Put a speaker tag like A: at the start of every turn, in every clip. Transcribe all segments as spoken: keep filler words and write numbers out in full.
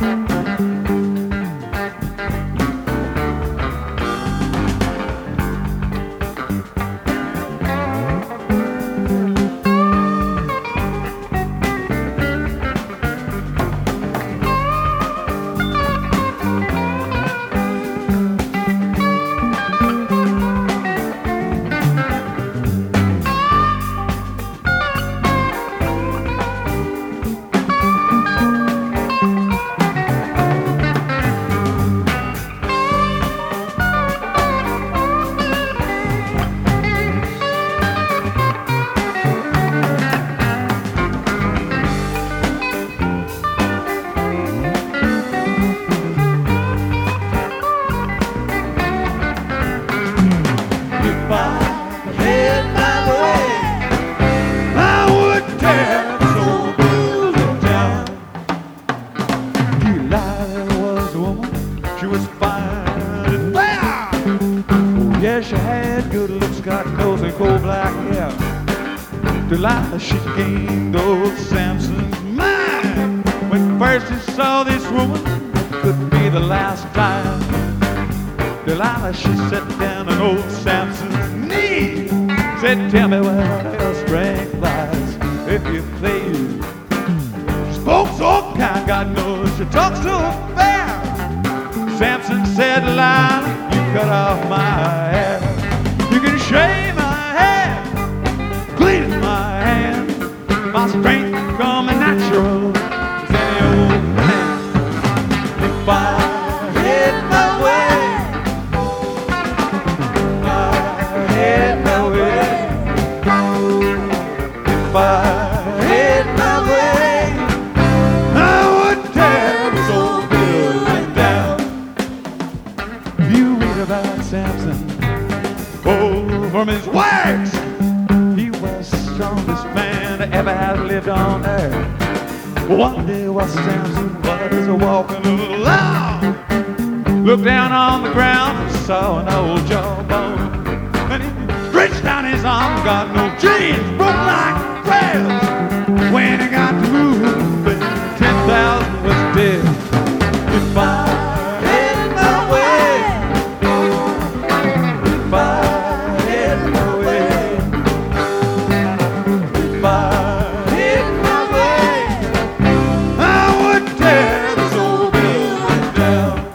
A: Delilah, she gained old Samson's mind. When first he saw this woman, could be the last time. Delilah, she sat down on old Samson's knee. Said, tell me where your strength lies, if you please. She spoke so kind, God knows she talks so fair. Samson said, Delilah, you cut off my hair. You can shave my head, clean my hand. My strength coming natural as any old man. If I hit my way, if I hit my way, if I hit my way, I would tear this old building down. You read about Samson, oh, from his works, he was the strongest man that ever has lived on earth. One day while Samson was walking along, looked down on the ground and saw an old jawbone. And he stretched out his arm, got no chains, broke like rails. When he got to moving, ten thousand was dead. If I hit my way, if I hit my way, if I hit my way, I would tear this old building down.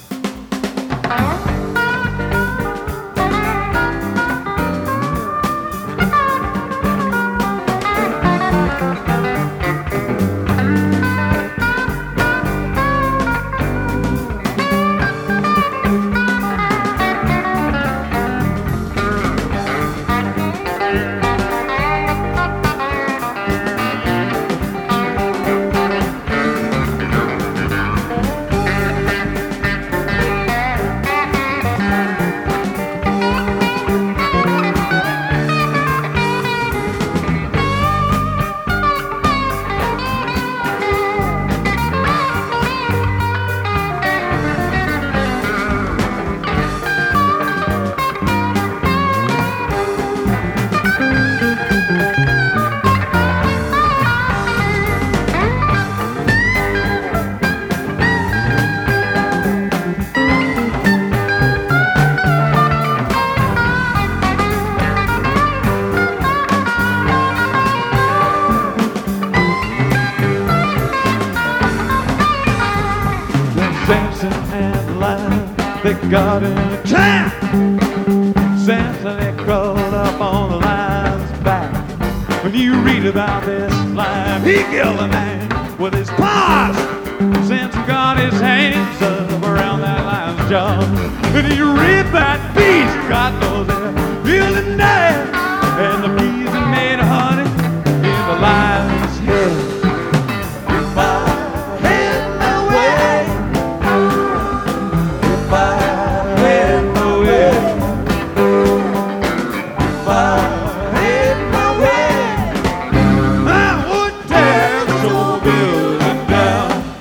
A: Samson and Delilah, they got in a trap. Samson, they crawled up on the lion's back. When you read about this lion, he killed a man with his paws. Samson got his hands up around that lion's jaw. And you read that beast, God knows they're feeling dead. And the bees that made honey in the lion's head. If I had my way, if I had my way, if I had my way, I would tear this old building down.